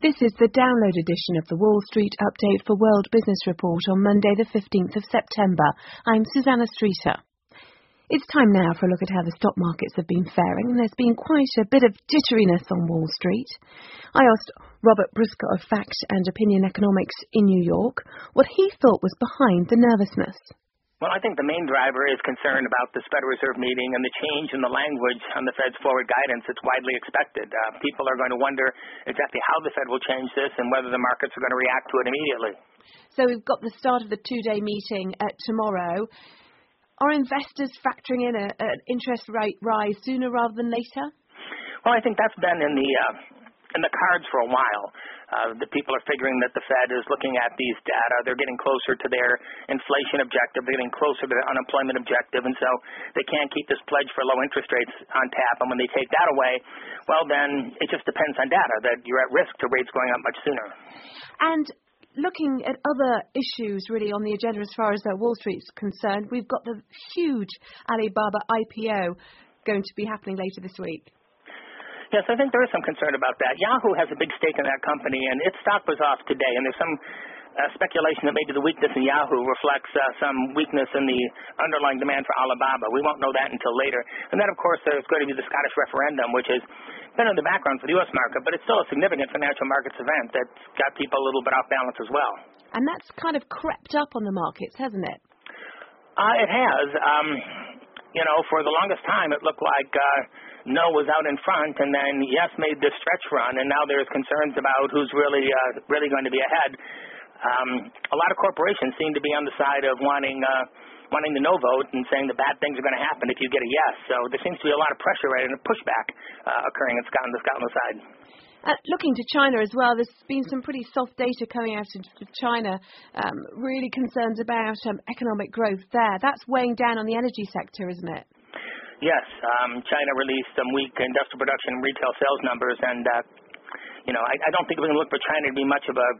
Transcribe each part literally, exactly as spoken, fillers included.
This is the download edition of the Wall Street Update for World Business Report on Monday the fifteenth of September. I'm Susanna Streeter. It's time now for a look at how the stock markets have been faring, and there's been quite a bit of jitteriness on Wall Street. I asked Robert Briscoe of Fact and Opinion Economics in New York what he thought was behind the nervousness. Well, I think the main driver is concern about this Federal Reserve meeting and the change in the language on the Fed's forward guidance that's widely expected. Uh, people are going to wonder exactly how the Fed will change this and whether the markets are going to react to it immediately. So we've got the start of the two-day meeting uh, tomorrow. Are investors factoring in a, an interest rate rise sooner rather than later? Well, I think that's been in the uh, in the cards for a while. Uh, the people are figuring that the Fed is looking at these data. They're getting closer to their inflation objective. They're getting closer to their unemployment objective. And so they can't keep this pledge for low interest rates on tap. And when they take that away, well, then it just depends on data that you're at risk to rates going up much sooner. And looking at other issues really on the agenda as far as uh, Wall Street's concerned, we've got the huge Alibaba I P O going to be happening later this week. Yes, I think there is some concern about that. Yahoo has a big stake in that company, and its stock was off today, and there's some uh, speculation that maybe the weakness in Yahoo reflects uh, some weakness in the underlying demand for Alibaba. We won't know that until later. And then, of course, there's going to be the Scottish referendum, which has been in the background for the U S market, but it's still a significant financial markets event that's got people a little bit off balance as well. And that's kind of crept up on the markets, hasn't it? Uh, it has. Um, you know, for the longest time, it looked like Uh, No was out in front, and then Yes made this stretch run, and now there's concerns about who's really uh, really going to be ahead. Um, a lot of corporations seem to be on the side of wanting uh, wanting the no vote and saying the bad things are going to happen if you get a yes. So there seems to be a lot of pressure right, and a pushback uh, occurring in Scotland, the Scotland side. Uh, looking to China as well, there's been some pretty soft data coming out of China, um, really concerns about um, economic growth there. That's weighing down on the energy sector, isn't it? Yes, um, China released some weak industrial production and retail sales numbers, and uh, you know, I, I don't think we can look for China to be much of a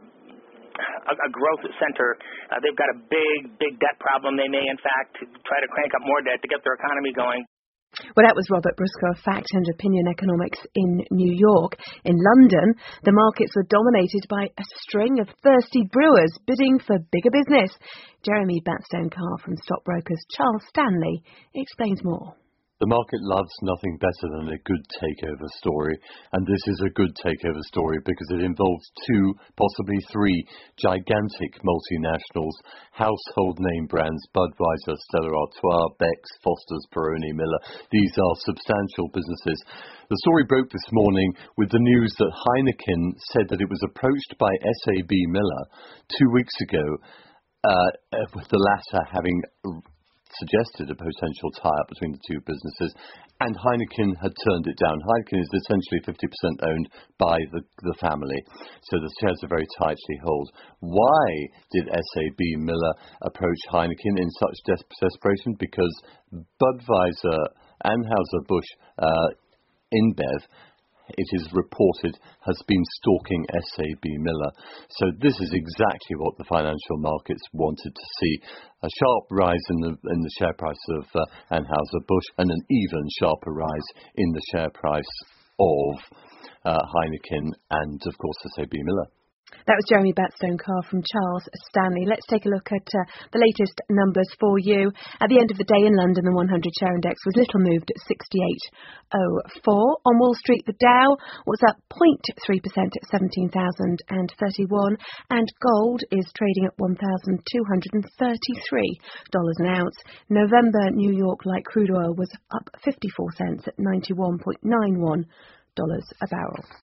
a, a growth center. Uh, they've got a big, big debt problem. They may, in fact, try to crank up more debt to get their economy going. Well, that was Robert Briscoe of Fact and Opinion Economics in New York. In London, the markets were dominated by a string of thirsty brewers bidding for bigger business. Jeremy Batstone-Carr from stockbrokers Charles Stanley explains more. The market loves nothing better than a good takeover story, and this is a good takeover story because it involves two, possibly three, gigantic multinationals, household name brands, Budweiser, Stella Artois, Beck's, Foster's, Peroni, Miller. These are substantial businesses. The story broke this morning with the news that Heineken said that it was approached by S A B Miller two weeks ago, uh, with the latter having suggested a potential tie-up between the two businesses, and Heineken had turned it down. Heineken is essentially fifty percent owned by the, the family, so the shares are very tightly held. Why did S A B Miller approach Heineken in such des- desperation? Because Budweiser, Anheuser-Busch, uh, InBev, it is reported, has been stalking S A B Miller. So this is exactly what the financial markets wanted to see. A sharp rise in the in the share price of uh, Anheuser-Busch, and an even sharper rise in the share price of uh, Heineken and, of course, S A B Miller. That was Jeremy Batstone-Carr from Charles Stanley. Let's take a look at uh, the latest numbers for you. At the end of the day in London, the one hundred share index was little moved at sixty-eight oh four. On Wall Street, the Dow was up zero point three percent at seventeen thousand thirty-one, and gold is trading at one thousand two hundred thirty-three dollars an ounce. November New York light crude oil was up fifty-four cents at ninety-one point nine one dollars a barrel.